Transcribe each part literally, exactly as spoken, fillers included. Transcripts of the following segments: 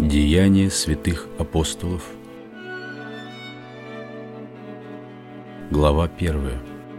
Деяния святых апостолов. Глава первая.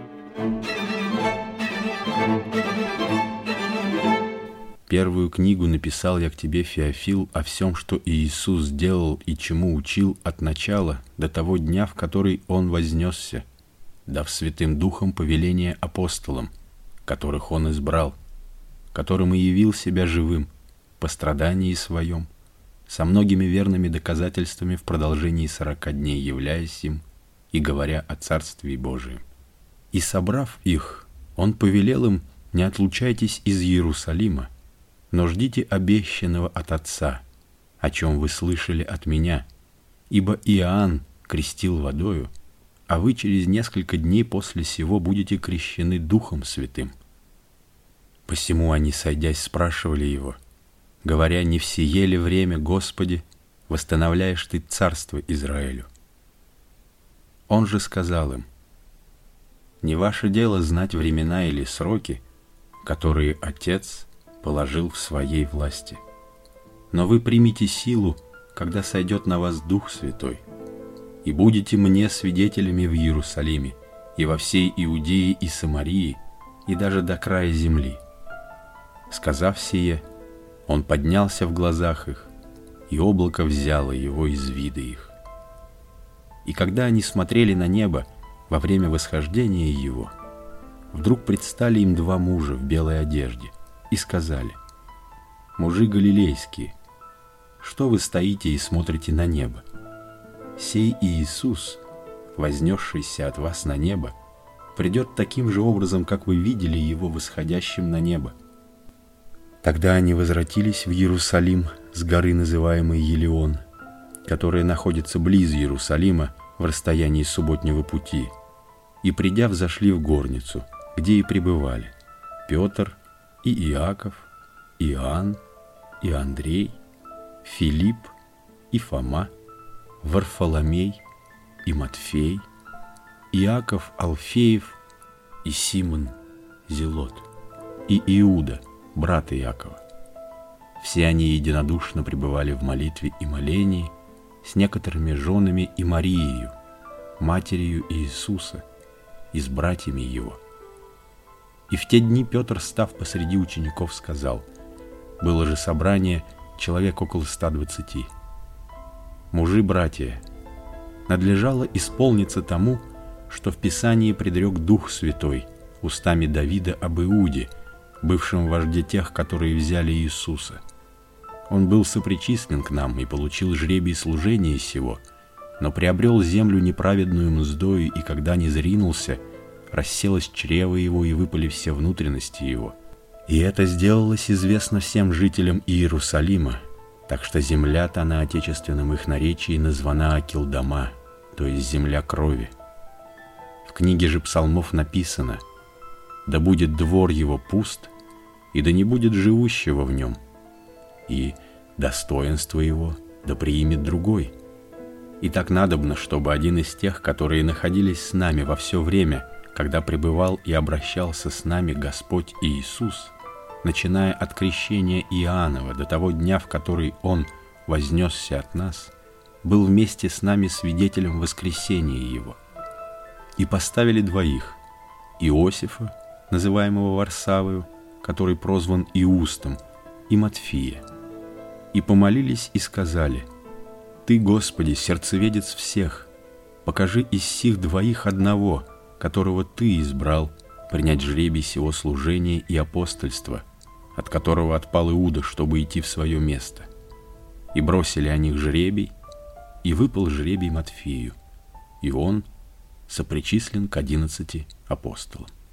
Первую книгу написал я к тебе, Феофил, о всем, что Иисус сделал и чему учил от начала до того дня, в который Он вознесся, дав Святым Духом повеление апостолам, которых Он избрал, которым и явил себя живым по страдании Своем, со многими верными доказательствами в продолжении сорока дней, являясь им и говоря о Царстве Божием. И, собрав их, Он повелел им: не отлучайтесь из Иерусалима, но ждите обещанного от Отца, о чем вы слышали от Меня, ибо Иоанн крестил водою, а вы через несколько дней после сего будете крещены Духом Святым. Посему они, сойдясь, спрашивали Его, говоря: не в сие ли время, Господи, восстановляешь Ты царство Израилю? Он же сказал им: не ваше дело знать времена или сроки, которые Отец положил в Своей власти. Но вы примите силу, когда сойдет на вас Дух Святой, и будете мне свидетелями в Иерусалиме и во всей Иудее и Самарии, и даже до края земли. Сказав сие, Он поднялся в глазах их, и облако взяло Его из вида их. И когда они смотрели на небо во время восхождения Его, вдруг предстали им два мужа в белой одежде и сказали: мужи галилейские, что вы стоите и смотрите на небо? Сей Иисус, вознесшийся от вас на небо, придет таким же образом, как вы видели Его восходящим на небо. Тогда они возвратились в Иерусалим с горы, называемой Елеон, которая находится близ Иерусалима в расстоянии субботнего пути, и, придя, взошли в горницу, где и пребывали Петр и Иаков, Иоанн и Андрей, Филипп и Фома, Варфоломей и Матфей, Иаков Алфеев и Симон Зелот, и Иуда, брат Иакова. Все они единодушно пребывали в молитве и молении с некоторыми женами и Марией, матерью Иисуса, и с братьями Его. И в те дни Петр, став посреди учеников, сказал: было же собрание человек около ста двадцати. Мужи, братья, надлежало исполниться тому, что в Писании предрек Дух Святой устами Давида об Иуде, бывшем вожде тех, которые взяли Иисуса. Он был сопричислен к нам и получил жребий служения сего, но приобрел землю неправедную мздою, и когда не зринулся, расселось чрево его и выпали все внутренности его. И это сделалось известно всем жителям Иерусалима, так что земля-то на отечественном их наречии названа Акилдама, то есть земля крови. В книге же псалмов написано: да будет двор его пуст, и да не будет живущего в нем, и достоинство его да приимет другой. И так надобно, чтобы один из тех, которые находились с нами во все время, когда пребывал и обращался с нами Господь Иисус, начиная от крещения Иоаннова до того дня, в который Он вознесся от нас, был вместе с нами свидетелем воскресения Его. И поставили двоих: Иосифа, называемого Варсавою, который прозван Иустом, и Матфия. И помолились и сказали: Ты, Господи, сердцеведец всех, покажи из сих двоих одного, которого Ты избрал принять жребий сего служения и апостольства, от которого отпал Иуда, чтобы идти в свое место. И бросили о них жребий, и выпал жребий Матфею, и он сопричислен к одиннадцати апостолам.